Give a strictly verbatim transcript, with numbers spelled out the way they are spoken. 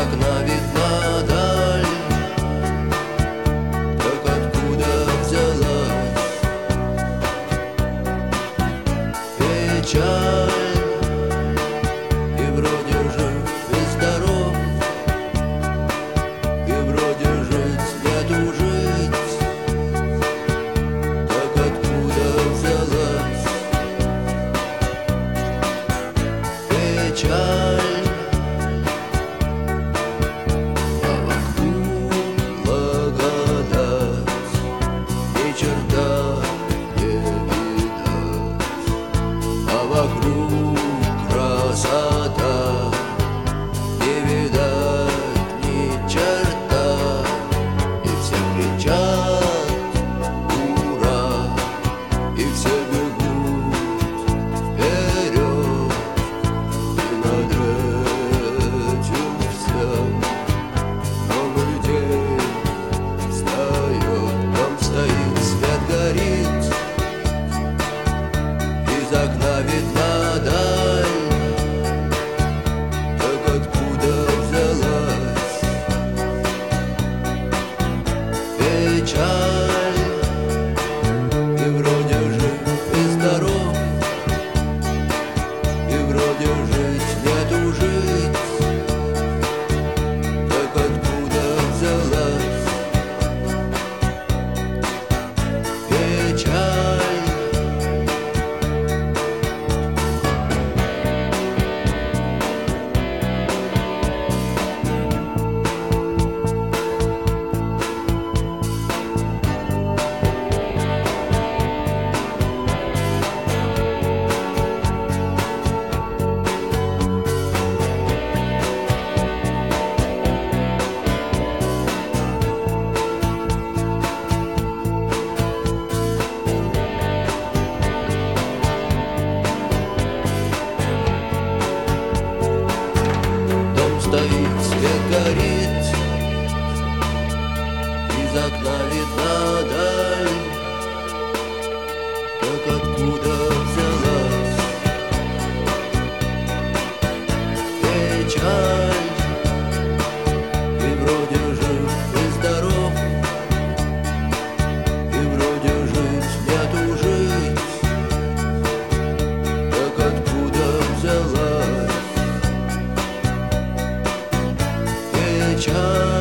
окна видна даль. Так откуда взялась печаль? И вроде жив и здоров, и вроде жить нету жить. Так откуда взялась печаль? Вокруг красота, не видать ни черта, и все кричат ура, и все бегут вперед. И над этим всем новый день встает. Дом стоит, свет горит, из окна видна даль. Так откуда взялась печаль? И вроде жив и здоров, и вроде жить нету жить. Так откуда взялась печаль? Стоит, свет горит, из окна видна даль. Так откуда взялась печаль? И вроде жив и здоров, и вроде жить нету жить. Так откуда взялась печаль?